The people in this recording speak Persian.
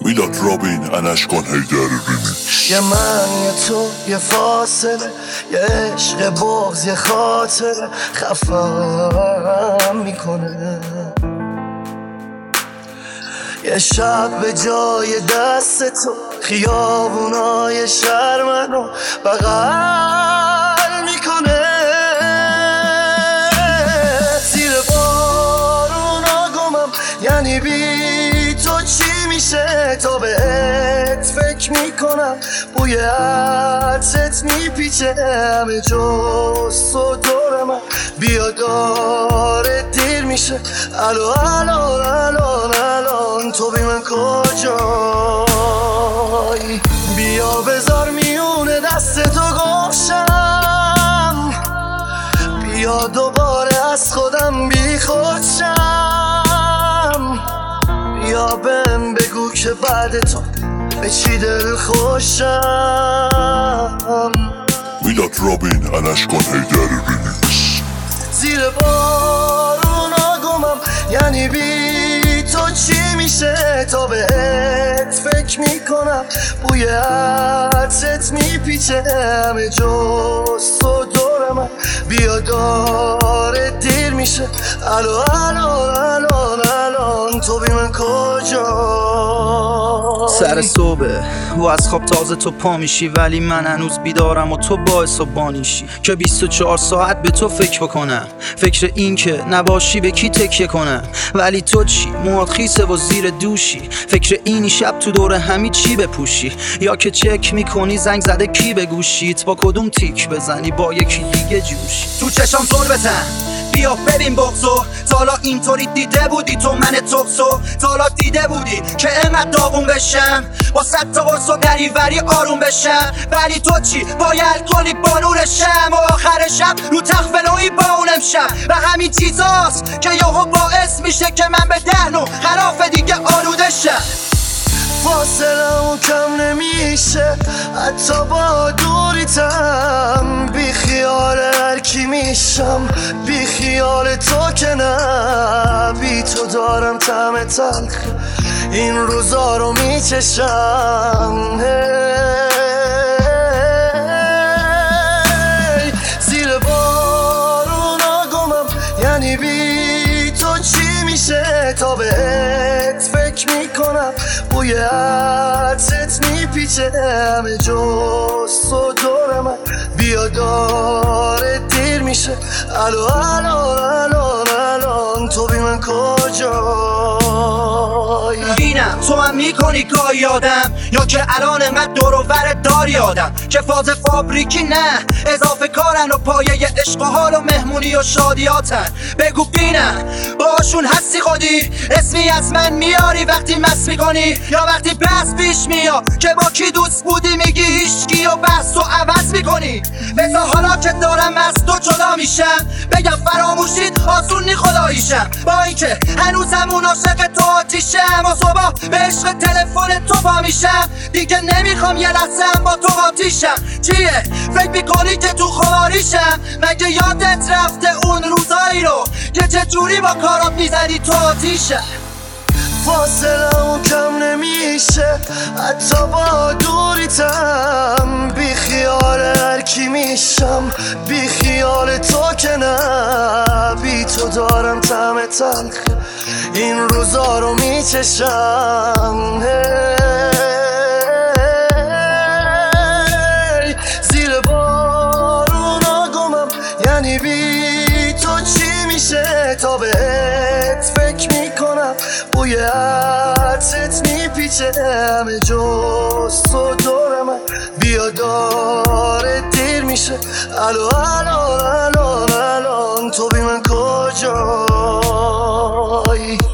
میلاد رابین انش کن هیدر ریمیکس. یه من یه تو یه فاصله، یه عشق بغض یه خاطره خفم میکنه. یه شب به جای دست تو خیابونای شهر منو بغل میکنه. زیر بارونا گمم، یعنی بی تو چی میشه؟ تا بهت فکر میکنم، بوی عطرت میپیچه همه جز تو دور من. بیا داره دیر میشه، الان تو بی من کجایی؟ بیا بذار میونه دست تو گمشم، بیا دوباره از خودم بی خودشم. بیا بهم بگو که بعد تو به چی دل خوشم. میلاد رابین انش کن هیدر ریمیکس. زیر بارونا گمم، یعنی بی تو چی میشه؟ تا بهت فکر میکنم، بوی عطرت میپیچه همه جز تو دور من. بیا داره دیر میشه، الان تو بی من کجا؟ سر صبح و از خواب تازه تو پا میشی، ولی من هنوز بیدارم و تو باعث و بانیشی که 24 ساعت به تو فکر بکنم. فکر این که نباشی به کی تکیه کنم، ولی تو چی؟ موات خیسه و زیر دوشی. فکر اینی شب تو دور همی چی بپوشی، یا که چک میکنی زنگ زده کی به گوشیت، با کدوم تیک بزنی با یکی دیگه جوشی. تو چشام زل بزن، بیا ببین بغضو. تالا اینطوری دیده بودی تو من تخصو؟ تالا دیده بودی که اینقدر داغون بشم، با 100 تا قرص و دریوری آروم بشم؟ ولی تو چی؟ باید کنی بانورشم و آخر شب رو تخت فلوی با اونم شم. و همین چیزاست که یهو باعث میشه که من به دهنو خلاف دیگه آلوده شم. فاصله‌مون کم نمیشه حتی با دوریتم، بی خیال هر کی میشم، بی خیال تو که نه. بی تو دارم طعم تلخ این روزا رو میچشم. زیر بارونا گمم، یعنی بی تو چی میشه؟ تا بهت فکر میکنم، بوی عطرت میپیچه همه جز تو دور من. بیا داره دیر میشه، الان تو بی من کجایی؟ بینم تو هم میکنی گاهی یادم، یا که الان انقدر دور و ور داری آدم که فاز فابریکی نه اضافه کارن و پایه عشق و حال و مهمونی و شادیاتن. بگو بینم باشون هستی خودی، اسمی از من میاری وقتی مست میکنی، یا وقتی بحث پیش میاد که با کی دوست بودی میگی هیچکی و بحث و عوض میکنی. بذار حالا که دارم از تو جدا میشم بگم فراموشید آسون خداییشم، با اینکه هنوزم اون عاشق تو آتیشم و صبح به عشق تلفن تو پا میشم. دیگه نمیخوام یه لحظه با تو آتیشم. چیه؟ فکر میکنی که تو خواریشم؟ مگه یادت رفته اون روزایی رو که چجوری با کارات میزدی تو آتیشم؟ فاصله‌مون کم نمیشه حتی با دوریتم، بی خیال هر کی میشم، بی خیال تو که نه. بی تو دارم طعم تلخ این روزا رو میچشم. زیر بارونا گمم، یعنی بی تو چی میشه؟ تا بهت فکر میکنم، بوی عطرت میپیچه همه جز تو دور من. بیا داره دیر میشه، الان تو بی من کجایی؟